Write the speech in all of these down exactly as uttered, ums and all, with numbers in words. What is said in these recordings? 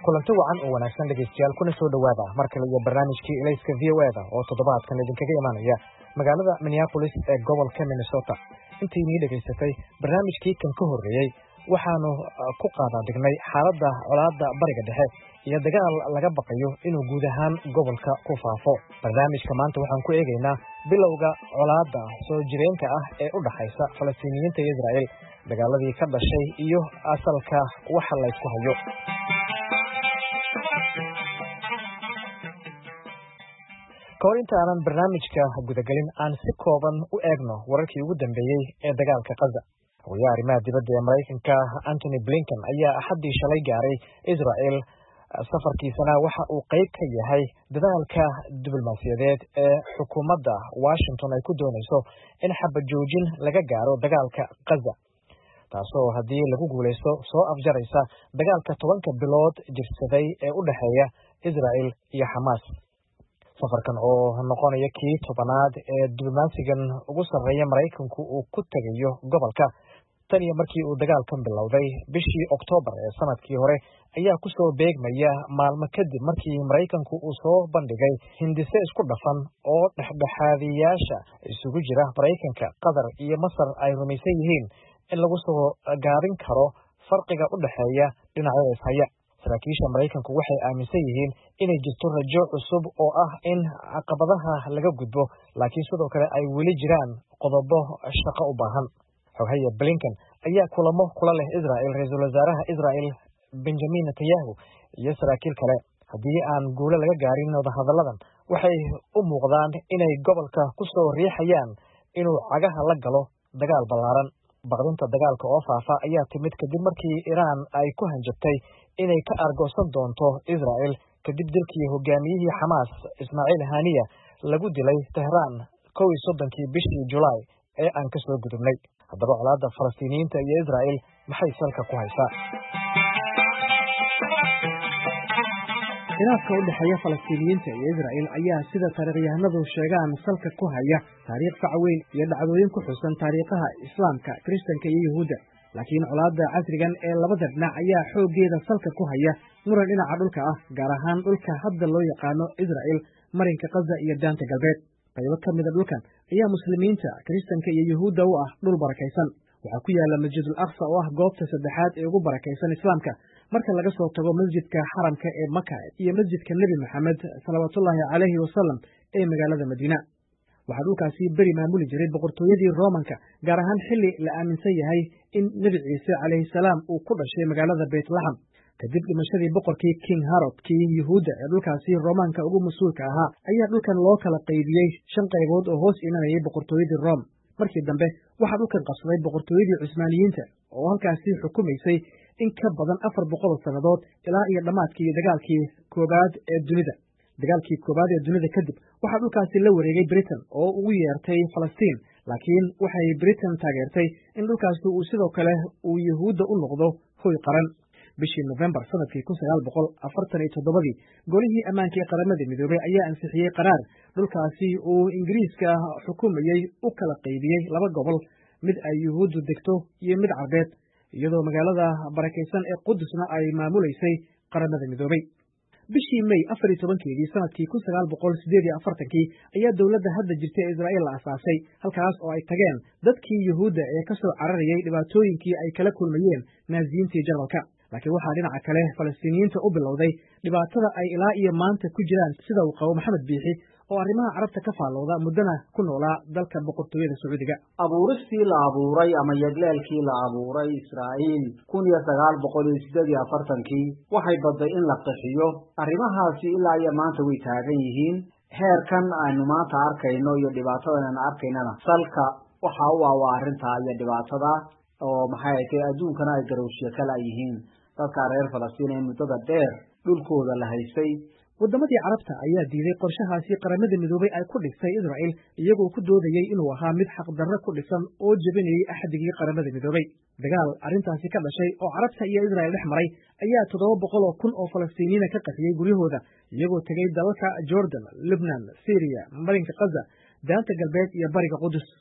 kulanti wacan oo wanaagsan dhegeystayaal kuna soo dhawaada mar kale iyo barnaamijkii Ilayska V O A da oo toddobaadkan idinkaga imaanaya magaalada Minneapolis ee gobolka Minnesota. intii nii dhageysatay barnaamijkii kan ka horeeyay waxaanu ku qaadan dhignay xaaladda colaadda bariga dhexe iyo dagaal laga baqayo inuu guud ahaan gobolka ku faafo. barnaamijka maanta waxaan ku eegaynaa bilowga colaadda soo jireenka ah ee u dhaxaysa Falastiiniyiinta iyo Israa'iil, dagaaladii ka dhashay iyo asalka waxa la isku hayo. kahor inta aanan barnaamijka gudagelin aan si kooban u eegno wararkii ugu dambeeyey ee dagaalka Gaza. Wasiirka arrimaha dibadda ee Mareykanka Antony Blinken ayaa axaddii shalay gaaray Israa'iil. safarkiisana waxa uu qayb ka yahay dadaalka diblomaasiyadeed ee xukuumadda Washington ay ku doonayso in xabad joojin laga gaaro dagaalka Gaza, taasoo haddii lagu guuleysto soo afjaraysa dagaalka tobanka bilood jirsaday ee u dhexeeya Israa'iil iyo Xamaas. safarkan oo noqonaya kii tobanaad ee diblomaasigan ugu sarreeya Mareykanku uu ku tagayo gobolka tan iyo markii uu dagaalkan bilowday bishii Oktoobar ee sanadkii hore, ayaa ku soo beegmaya maalmo kadib markii Mareykanku uu soo bandhigay hindise isku dhafan oo dhexdhexaadiyaasha isugu jira Mareykanka, Qatar iyo Masar ay rumaysan yihiin in lagu soo gaabin karo farqiga u dhexeeya dhinacyada ishaya. saraakiisha Mareykanku waxay aaminsan yihiin inay jirto rajo cusub oo ah in caqabadaha laga gudbo, laakiin sidoo kale ay weli jiraan qodobo shaqo u baahan. Xogaha Blinken ayaa kulamo kula leh Israa'iil, ra'iisul wasaaraha Israa'iil Benjamin Netanyahu iyo saraakiil kale. haddii aan guulo laga gaarin wadahadalladan, waxay u muuqdaan inay gobolka ku soo riixayaan inuu cagaha la galo dagaal ballaaran. baqdinta dagaalka oo faafa ayaa timid kadib markii Iiraan ay ku hanjabtay inay ka argoosan doonto Israa'iil kadib dilkii hogaamiyihii Xamaas Ismaaciil Haniya lagu dilay Tehraan kow iyo soddonkii bishii Julaay ee aan ka soo gudubnay. haddaba colaadda Falastiiniyiinta iyo Israa'iil maxay salka ku haysaa? khilaafka u dhexeeya Falastiiniyiinta iyo Israa'iil ayaa sida taariikhyahanadu sheegaan salka ku haya taariikh fac weyn iyo dhacdooyin ku xusan taariikhaha Islaamka, Kiristaanka iyo Yuhuudda. laakiin colaadda casrigan ee labada dhinac ayaa xooggeeda salka ku haya muran dhinaca dhulka ah, gaar ahaan dhulka hadda loo yaqaano Israa'iil, marinka Gaza iyo daanta galbeed. qaybo ka mida dhulkan ayaa muslimiinta, Kiristaanka iyo Yuhuudda u ah dhul barakaysan. waxaa ku yaala Masjidul Aqsa oo ah goobta saddexaad ee ugu barakaysan Islaamka marka laga soo tago masjidka xaramka ee Maka iyo masjidka Nebi Maxamed salawaatullaahi calayhi wasallam ee magaalada Madiina. waxaa dhulkaasi beri maamuli jiray boqortooyadii Roomanka, gaar ahaan xilli la aaminsan yahay in Nebi Ciise calayhi salaam uu ku dhashay magaalada Beytlahem kadib dhimashadii boqorkii King Herod. kii Yuhuudda ee dhulkaasi Roomaanka ugu mas-uulka ahaa ayaa dhulkan loo kala qaybiyey shan qaybood oo hoos imanayay boqortooyadii Room. markii dambe waxaa dhulkan qabsaday boqortooyadii Cusmaaniyiinta oo halkaasi xukumaysay in ka badan afar boqol sannadood ilaa iyo dhammaadkii dagaalkii koobaad ee dunida. dagaalkii koobaad ee dunida kadib waxaa dhulkaasi la wareegay Britain oo ugu yeertay Falastiin, laakiin waxay Britain taageertay in dhulkaasi uu sidoo kale uu Yuhuudda u noqdo hoy qaran. bishii November sanadkii kun sagaal boqol afartan iyo toddobadii golihii ammaanka ee qaramada midoobay ayaa ansixiyey qaraar dhulkaasi uu Ingiriiska xukumayey u kala qaybiyey laba gobol, mid ay Yuhuuddu degto iyo mid Carbeed, iyadoo magaalada barakaysan ee Qudusna ay maamuleysay qaramada midoobay. bishii May afar iyo tobankeedii sanadkii kun sagaal boqol siddeed iyo afartankii ayaa dowladda hadda jirta ee Israa'iil la asaasay, halkaas oo ay tageen dadkii Yuhuudda ee ka soo cararayay dhibaatooyinkii ay kala kulmayeen Naasiyiintii Jarmalka. laakiin waxaa dhinaca kale Falastiiniyiinta u bilowday dhibaatada ay ilaa iyo maanta ku jiraan, sida uu qabo Maxamed Biixi oo arrimaha carabta ka faallooda muddana ku noolaa dalka boqortooyada Sacuudiga. abuuristii la abuuray ama yagleelkii la abuuray Israa'iil kun iyo sagaal boqol iyo siddeed iyo afartankii waxay badday in la qixiyo. arrimahaasi ilaa iyo maanta way taagan yihiin. heerkan aynu maanta arkayno iyo dhibaatadan aynu arkaynana salka waxa u ah waa arrintaa iyo dhibaatada oo maxay tahay adduunkana ay garowshiyo kala yihiin dadka reer Falastiin ee muddada dheer dhulkooda la haystay. waddamadii carabta ayaa diiday qorshahaasi qaramada midoobay ay ku dhigtay Israa'iil, iyagoo ku doodayey inuu ahaa mid xaqdarro ku dhisan oo jebinayay axdigii qaramada midoobay. dagaal arrintaasi ka dhashay oo carabta iyo Israa'iil dhex maray ayaa toddoba boqol oo kun oo Falastiiniyiin ka qaxiyey guryahooda, iyagoo tegay dalalka Jordan, Lebanon, Syria, marinka Gaza, daanta galbeed iyo bariga Qudus.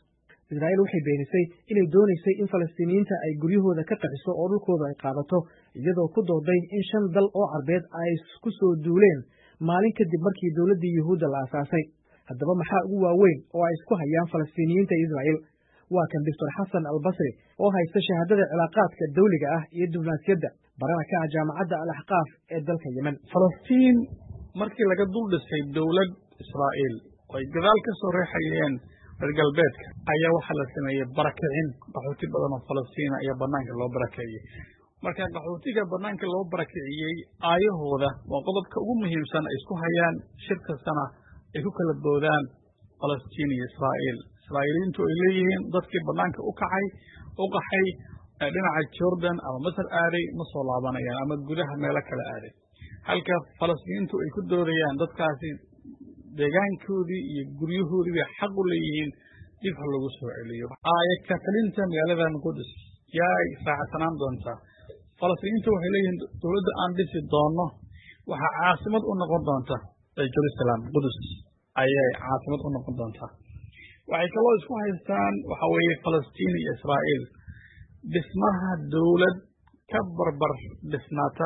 Israa'iil waxay beenisay inay doonaysay in Falastiiniyiinta ay guryahooda ka qaxiso oo dhulkooda ay qaadato iyadoo ku dooday in shan dal oo carbeed ay ku soo duuleen maalin kadib markii dowladdii Yuhuudda la aasaasay. Haddaba maxaa ugu waaweyn oo ay isku hayaan Falastiiniyiinta iyo Israa'iil? Waa kan Doctor Xasan Albasri oo haysta shahaadada cilaaqaadka dawliga ah iyo diblomaasiyadda barana ka ah jaamacadda Al-Ahqaaf ee dalka Yemen. Falastiin markii laga dul dhisay dowlad Israa'iil oo ay gadaal ka soo reexayeen reer galbeedka ayaa waxaa la sameeyey barakicin qaxooti badan oo Falastiin ayaa banaanka loo barakeeyey. marka qaxootiga banaanka loo barakiciyey aayahooda waa qodobka ugu muhiimsan ay isku hayaan shir kastana ay ku kala boodaan Falastiin iyo Israa'iil. Israa'iiliintu ay leeyihiin dadkii banaanka u kacay u qaxay dhinaca Jordan ama Masar aaday ma soo laabanayaan ama gudaha meelo kale aaday, halka Falastiiniintu ay ku doodayaan dadkaasi deegaankoodii iyo guryahoodii bay xaq u leeyihiin dib ha lagu soo celiyo. aaya ka talinta magaaladan Qudus yaa raacsanaan doontaa. Falastiiniintu waxay leeyihiin dowladda aan dhisi doono waxaa caasimad u noqon doonta Jerusalem, Qudus ayay caasimad u noqon doontaa. waxay kaloo isku haystaan waxa weeye Falastiin iyo Israa'iil dhismaha dowlad ka barbar dhisnaata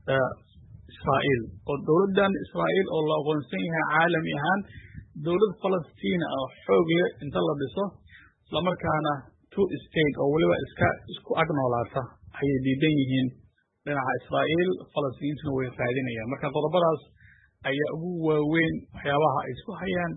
Israa'iil oo dowladdan Israa'iil oo la aqoonsan yahay caalami ahaan dowlad Falastiin oo xoog leh inta la dhiso isla markaana two state oo waliba iska isku agnoolaata ayay diidan yihiin dhinaca Israa'iil. Falastiiniintuna way raadinayaan. marka qodobadaas ayaa ugu waaweyn waxyaabaha ay isku hayaan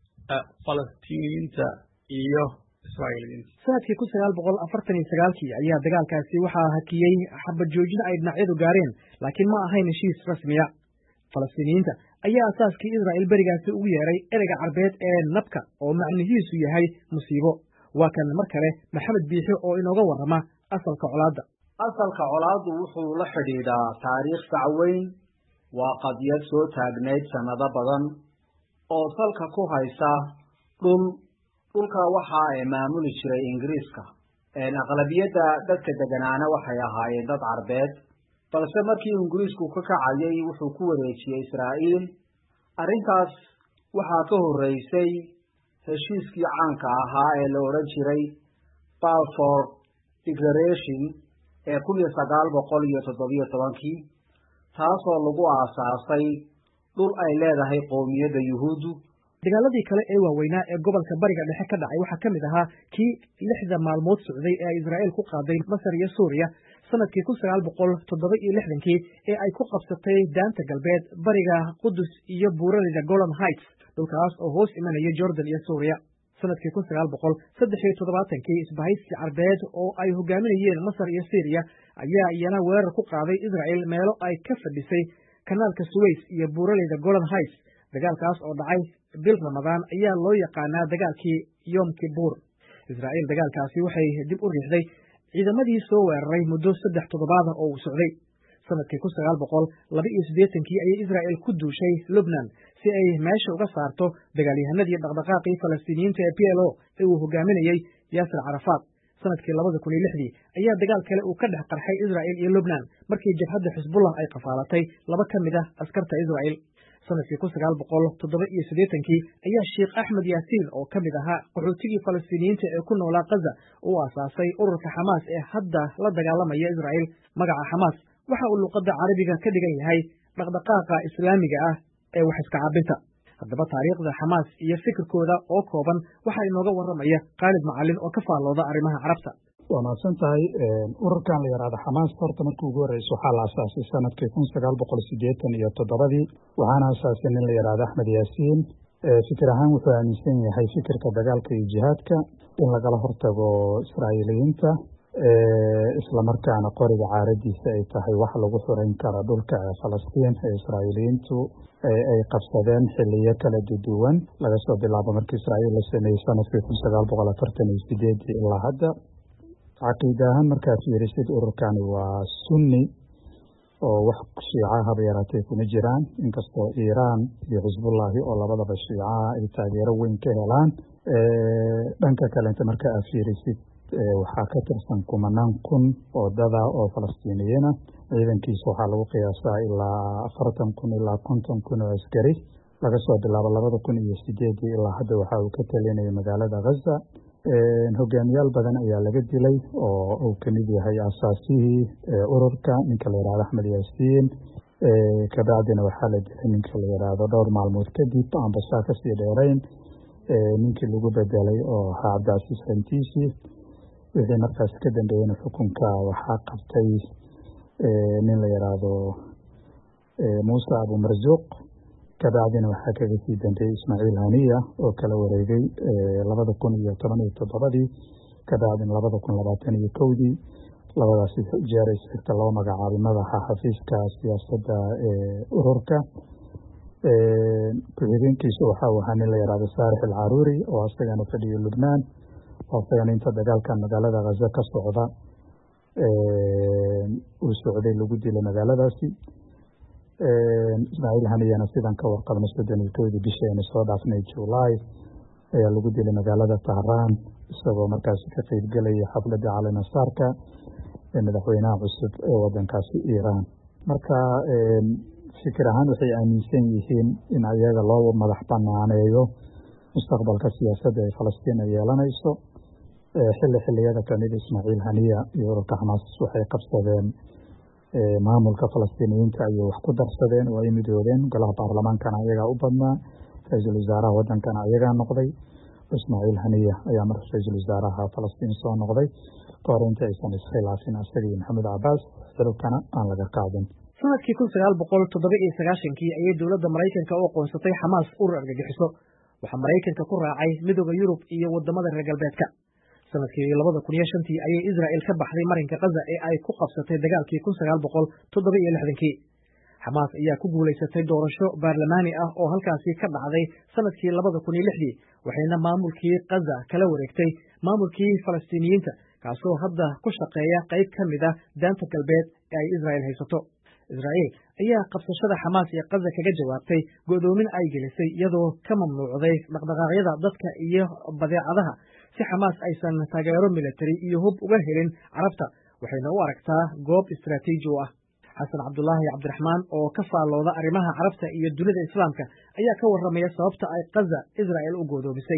Falastiiniyiinta iyo Israa'iiliyiinta. sanadkii kun sagaal boqol afartan iyo sagaalkii ayaa dagaalkaasi waxaa hakiyey xabad joojin ay dhinacyadu gaareen, laakiin ma ahayn heshiis rasmiya. Falastiiniyiinta ayaa asaaskii Israa'iil berigaasi ugu yeeray ereyga carbeed ee nabka oo macnihiisu yahay musiibo. waa kan mar kale Maxamed Biixi oo inooga warrama asalka colaadda. asalka colaaddu wuxuu la xidhiidhaa taariikh dacweyn, waa qadiyad soo taagnayd sanado badan oo salka ku haysa dhul dhulka waxaa ee maamuli jiray Ingiriiska. aqlabiyadda dadka deganaana waxay ahaayeen dad carbeed, balse markii Ingiriisku ka kacayay wuxuu ku wareejiyey Israa'iil. arrintaas waxaa ka horreysay heshiiskii caanka ahaa ee la odhan jiray Balfour Declaration ee kun iyo sagaal boqol iyo toddobiyo tobankii, taasoo lagu aasaasay dhul ay leedahay qowmiyadda Yuhuuddu. dagaaladii kale ee waaweynaa ee gobolka bariga dhexe ka dhacay waxaa ka mid ahaa kii lixda maalmood socday ee ay Israa'iil ku qaaday Masar iyo Suuriya sanadkii kun sagaal boqol toddoba iyo lixdankii ee ay ku qabsatay daanta galbeed, bariga Qudus iyo buuraleyda Golan Heights, dhulkaas oo hoos imanaya Jordan iyo Suuriya. sanadkii kun sagaal boqol saddex iyo toddobaatankii isbahaysi carbeed oo ay hogaaminayeen Masar iyo Syria ayaa iyana weerar ku qaaday Israa'iil meelo ay ka fadhisay kanaalka Suways iyo buuraleyda Golan Heights. dagaalkaas oo dhacay bil Ramadaan ayaa loo yaqaanaa dagaalkii Yom Kippur. Israa'iil dagaalkaasi waxay dib u riixday ciidamadii soo weeraray muddo saddex toddobaad oo uu socday. sanadkii kun sagaal boqol laba iyo siddeetankii ayay Israa'iil ku duushay Lebanon si ay meesha uga saarto dagaalyahanadii dhaqdhaqaaqii Falastiiniyiinta ee P L O ee uu hogaaminayay Yasser Carafaat. sanadkii labada kun iyo lixdii ayaa dagaal kale uu ka dhex qarxay Israa'iil iyo Lebanon markii jabhadda Xisbullah ay qafaalatay laba ka mid ah askarta Israa'iil. sanadkii kun sagaal boqol toddoba iyo siddeetankii ayaa Sheekh Axmed Yaasiin oo ka mid ahaa qaxootigii Falastiiniyiinta ee ku noolaa Gaza uu aasaasay ururka Xamaas ee hadda la dagaalamaya Israa'iil. magaca Xamaas waxa uu luqadda Carabiga ka dhigan yahay dhaqdhaqaaqa Islaamiga ah ee wax iska caabinta. haddaba taariikhda Xamaas iyo fikirkooda oo kooban waxaa inooga warramaya Khaalid Macallin oo ka faallooda arrimaha carabta. waa mahadsan tahay. ururkan la yidhaahdo Xamaas horta markii ugu horreysay waxaa la aasaasay sanadkii kun sagaal boqol siddeetan iyo toddobadii, waxaana aasaasay nin la yidhaahdo Axmed Yaasiin. fikir ahaan wuxuu aaminsan yahay fikirka dagaalka iyo jihaadka in lagala hortago Israa'iiliyiinta, isla markaana qoriga caaradiisa ay tahay wax lagu xurayn karo dhulka Falastiin ee Israa'iiliyiintu ay qabsadeen xilliyo kala duwan laga soo bilaabo markii Israa'iil la sameeyey sanadkii kun sagaal boqol afartan iyo sideedii ilaa hadda. caqiida ahaan markaad fiirisid ururkani waa sunni oo wax shiica haba yaraatee kuma jiraan, inkastoo Iiraan iyo Xisbullaahi oo labadaba shiicaha ay taageero weyn ka helaan. dhanka kalenta marka aad fiirisid waxaa ka tirsan kumanaan kun oo dada oo Falastiiniyiin ah. ciidankiisa waxaa lagu qiyaasaa ilaa afartan kun ilaa konton kun oo askari laga soo bilaabo labada kun iyo sideedii ilaa hadda waxa uu ka talinayay magaalada Gaza. hogaamiyaal badan ayaa laga dilay oo uu kamid yahay asaasihii ururka ninka la yidhahdo axmed yaasiin kabacdina waxaa la dilay ninka la yidhaahdo dhowr maalmood kadib aan basaa kasii dheerayn ninkii lagu bedelay oo ahaa cabdicasiis rantiisi wixii markaas ka dambeeyeyna xukunka waxaa qabtay nin la yidhaahdo muuse abumarzuuq kabacdina waxaa kaga sii dambeeyey ismaaciil haniya oo kala wareegay labada kun iyo toban iyo toddobadii kabacdina labada kun labaatan iyo kowdii labadaasi jeeray sirta loo magacaabay madaxa xafiiska siyaasadda ururka ku-xigeenkiisu waxa uu ahaa nin la yidhaahdo saarix alcaruuri oo isagana fadhiyo lubnaan oo isagana inta dagaalka magaalada khaza ka socda uu socday lagu dilay magaaladaasi ismaaciil haniyana sidaan ka warqabnay soddon iyo kowdii bishii aynu soo dhaafnay julaay ayaa lagu dilay magaalada tahraan isagoo markaasi ka qeybgelaya xafladda caleemasaarka ee madaxweynaha cusub ee wadankaasi iiraan marka fikir ahaan waxay aaminsan yihiin in ayaga loo madax banaaneeyo mustaqbalka siyaasadda ee falastiin ay yeelanayso xilli xilliyada kamid ismaaciil haniya iyo ururka xamaas waxay qabsadeen maamulka falastiiniyiinta ayay wax ku darsadeen oo ay midoobeen golaha baarlamaankana ayagaa u badnaa ra-iisul wasaaraha wadankana ayagaa noqday ismaaciil haniya ayaa marka ra-iisul wasaaraha falastiin soo noqday kahor inta aysan iskhilaafin isaga iyo maxamed cabaas xilkana aan laga qaadin sanadkii kun sagaal boqol toddoba iyo sagaashankii ayay dowladda maraykanka u aqoonsatay xamaas urur argagixiso waxaa maraykanka ku raacay midooda yurub iyo wadamada reer galbeedka sanadkii labada kun iyo shantii ayay israa'il ka baxday marinka khaza ee ay ku qabsatay dagaalkii kun sagaal boqol toddoba iyo lixdankii xamaas ayaa ku guulaysatay doorasho baarlamaani ah oo halkaasi ka dhacday sanadkii labada kun iyo lixdii waxayna maamulkii khaza kala wareegtay maamulkii falastiiniyiinta kaasoo hadda ku shaqeeya qayb ka mid ah daanta galbeed ee ay israa'il haysato israa'iil ayaa qabsashada xamaas ee khaza kaga jawaabtay go'doomin ay gelisay iyadoo ka mamnuucday dhaqdhaqaaqyada dadka iyo badeecadaha si xamaas aysan taageero militari iyo hub uga helin carabta waxayna u aragtaa goob istaraatiiji u ah xasan cabdulaahi cabdiraxmaan oo ka faallooda arrimaha carabta iyo dunida islaamka ayaa ka warramaya sababta ay khaza israa'il u go'doomisay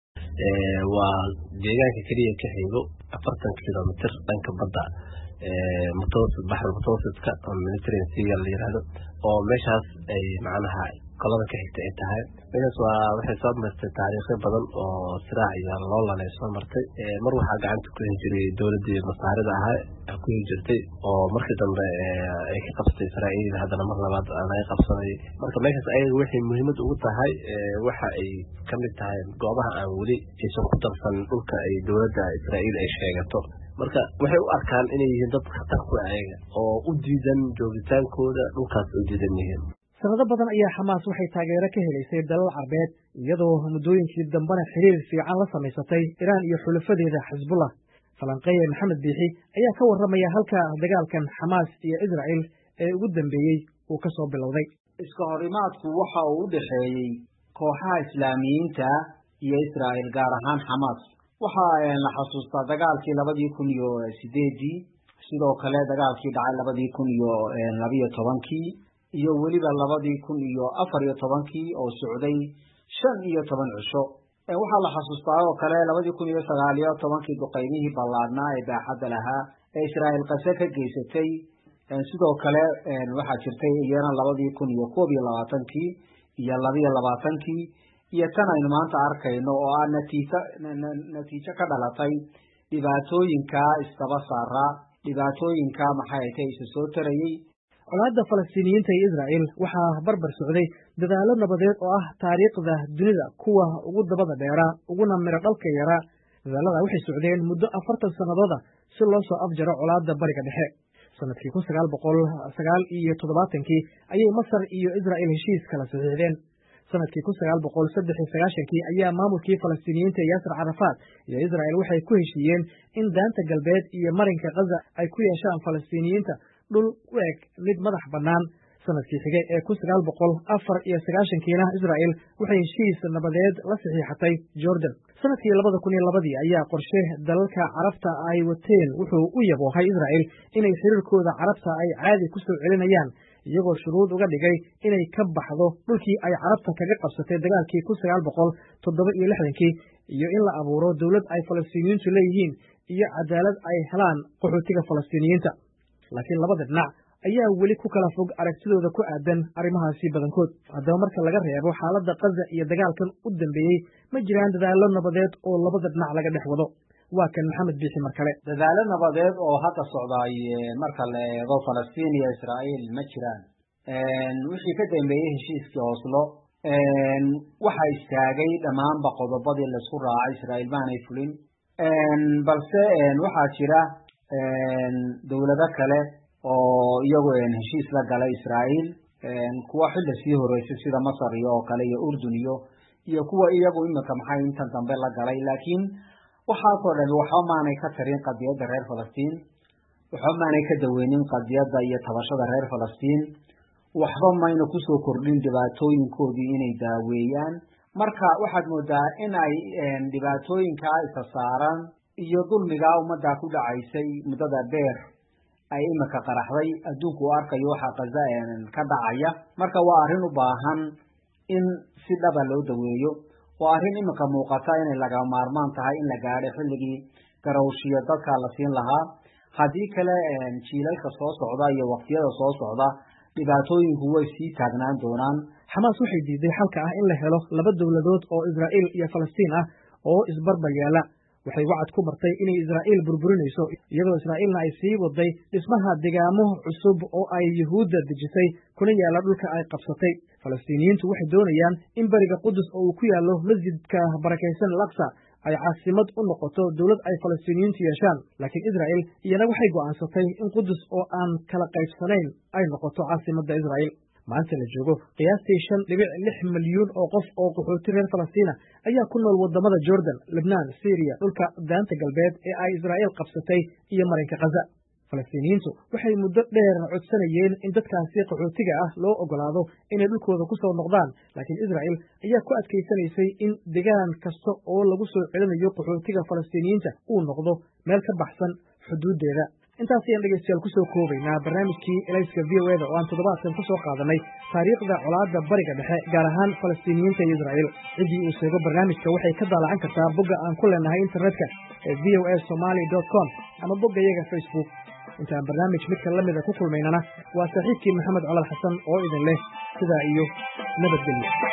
waa deegaanka keliya ka xigo afartan kilomitr dhanka badda mutawassit baxr mutawassidka oo militarian sea la yiraahdo oo meeshaas ay macnaha kolada ka xigta ay tahay meeshaas waa waxay soo martay taariikho badan oo siraac iyo loolan ay soo martay mar waxaa gacanta ku jiray dowladii masaarida ahaa ku jirtay oo markii dambe ay ka qabsatay Israa'iil haddana mar labaad ay qabsaday marka meeshaas ayaga waxay muhiimad ugu tahay waxa ay kamid tahay goobaha aan weli aysan ku darsan dhulka ay dowladda Israa'iil ay sheegato marka waxay u arkaan inay yihiin dad khatar ku ayaga oo u diidan joogitaankooda dhulkaas u diidan yihiin sanado badan ayaa xamaas waxay taageero ka helaysay dalal carbeed iyadoo muddooyinkii dambena xiriir fiican la samaysatay iraan iyo xulafadeeda xisbullah falanqeeye maxamed biixi ayaa ka warramaya halka dagaalkan xamaas iyo israa'iil ee ugu dambeeyey uu ka soo bilowday iska horimaadku waxa uu u dhexeeyey kooxaha islaamiyiinta iyo israa'iil gaar ahaan xamaas waxa la xasuustaa dagaalkii labadii kun iyo sideedii sidoo kale dagaalkii dhacay labadii kun iyo labiyo tobankii iyo weliba labadii kun iyo afar iyo tobankii oo socday shan iyo toban cisho waxaa la xasuustaa oo kale labadii kun iyo sagaal iyo tobankii duqeymihii ballaadhnaa ee baaxadda lahaa ee israa'iil qase ka geysatay sidoo kale waxaa jirtay iyana labadii kun iyo koob iyo labaatankii iyo labiyo labaatankii iyo tan aynu maanta arkayno oo ah natiijo natiijo ka dhalatay dhibaatooyinka isdaba saara dhibaatooyinka maxay tahay isa soo tarayey colaadda falastiiniyiinta iyo israa'iil waxaa barbar socday dadaallo nabadeed oo ah taariikhda dunida kuwa ugu dabada dheeraa uguna miro dhalka yaraa dadaalada waxay socdeen muddo afartan sannadooda si loo soo afjaro colaadda bariga dhexe sanadkii kun sagaal boqol sagaal iyo toddobaatankii ayay masar iyo israa'iil heshiis kala saxiixdeen sanadkii kun sagaal boqol saddex iyo sagaashankii ayaa maamulkii falastiiniyiinta yaasir carafaad iyo israa'iil waxay ku heshiiyeen in daanta galbeed iyo marinka khaza ay ku yeeshaan falastiiniyiinta dhul u eg mid madax bannaan sanadkii xigay ee kun sagaal boqol afar iyo sagaashankiina israa'iil waxay heshiis nabadeed la saxiixatay jordan sanadkii labada kun iyo labadii ayaa qorshe dalalka carabta ay wateen wuxuu u yaboohay israa'iil inay xiriirkooda carabta ay caadi ku soo celinayaan iyagoo shuruud uga dhigay inay ka baxdo dhulkii ay carabta kaga qabsatay dagaalkii kun sagaal boqol toddoba iyo lixdankii iyo in la abuuro dowlad ay falastiiniyiintu leeyihiin iyo cadaalad ay helaan qaxootiga falastiiniyiinta. laakiin labada dhinac ayaa weli ku kala fog aragtidooda ku aadan arrimahaasi badankood. haddaba marka laga reebo xaaladda Gaza iyo dagaalkan u dambeeyey, ma jiraan dadaallo nabadeed oo labada dhinac laga dhex wado. waa kan Maxamed Biixi mar kale. dadaallo nabadeed oo hadda socdaay marka la eego Falastiin iyo Israa'iil ma jiraan. wixii ka dambeeyey heshiiskii Oslo waxa istaagay dhammaanba qodobadii la isku raacay. Israa'iil maanay fulin, balse waxaa jira dowlado kale oo iyagu heshiis la galay Israa'iil, kuwa xilli sii horeysay sida Masar iyo oo kale iyo Urdun iyo iyo kuwa iyagu imika maxay intan dambe la galay. laakiin waxaasoo dhan waxba maanay ka tarin qadiyadda reer Falastiin, waxba maanay ka daweynin qadiyadda iyo tabashada reer Falastiin, waxba mayna kusoo kordhin dhibaatooyinkoodii inay daaweeyaan. marka waxaad moodaa in ay dhibaatooyinkaa isa saaran iyo dulmigaa ummaddaa ku dhacaysay muddada dheer ay imika qaraxday. adduunku u arkayo waxaa Gaza ka dhacaya. marka waa arrin u baahan in si dhaba loo daweeyo. waa arrin imika muuqata inay laga maarmaan tahay in la gaadho xilligii garowshiyo dadka la siin lahaa. haddii kale jiilalka soo socda iyo waqtiyada soo socda dhibaatooyinku way sii taagnaan doonaan. Xamaas waxay diiday xalka ah in la helo laba dowladood oo Israa'iil iyo Falastiin ah oo isbarbar yaala. waxay wacad ku martay inay Israa'iil burburinayso, iyadoo Israa'iilna ay sii waday dhismaha deegaamo cusub oo ay Yuhuudda dejisay kuna yaala dhulka ay qabsatay. Falastiiniyiintu waxay doonayaan in bariga Qudus oo uu ku yaalo masjidka barakaysan Al-Aqsa ay caasimad u noqoto dowlad ay Falastiiniyiintu yeeshaan. laakiin Israa'iil iyana waxay go'aansatay in Qudus oo aan kala qaybsanayn ay noqoto caasimadda Israa'iil. maanta la joogo qiyaastii shan dhibic lix milyuun oo qof oo qaxooti reer Falastiina ayaa ku nool wadamada Jordan, Lebanon, Syria, dhulka daanta galbeed ee ay Israa'iil qabsatay iyo marinka Gaza. Falastiiniyiintu waxay muddo dheer codsanayeen in dadkaasi qaxootiga ah loo ogolaado inay dhulkooda ku soo noqdaan, laakiin Israa'iil ayaa ku adkaysanaysay in deegaan kasta oo lagu soo celinayo qaxootiga Falastiiniyiinta uu noqdo meel ka baxsan xuduudeeda. intaas ayaan dhegeystayaal ku soo koobaynaa barnaamijkii Elayska V O A da oo aan toddobaadkan ku soo qaadanay taariikhda colaadda bariga dhexe, gaar ahaan Falastiiniyiinta iyo Israa'iil. ciddii uu sheego barnaamijka waxay ka daalacan kartaa bogga aan ku leenahay internetka ee v o a somali dot com ama boggayaga Facebook. intaan barnaamij midka la mida ku kulmaynana waa saaxiibkii Maxamed Colal Xasan oo idin leh sidaa iyo nabadgelyo.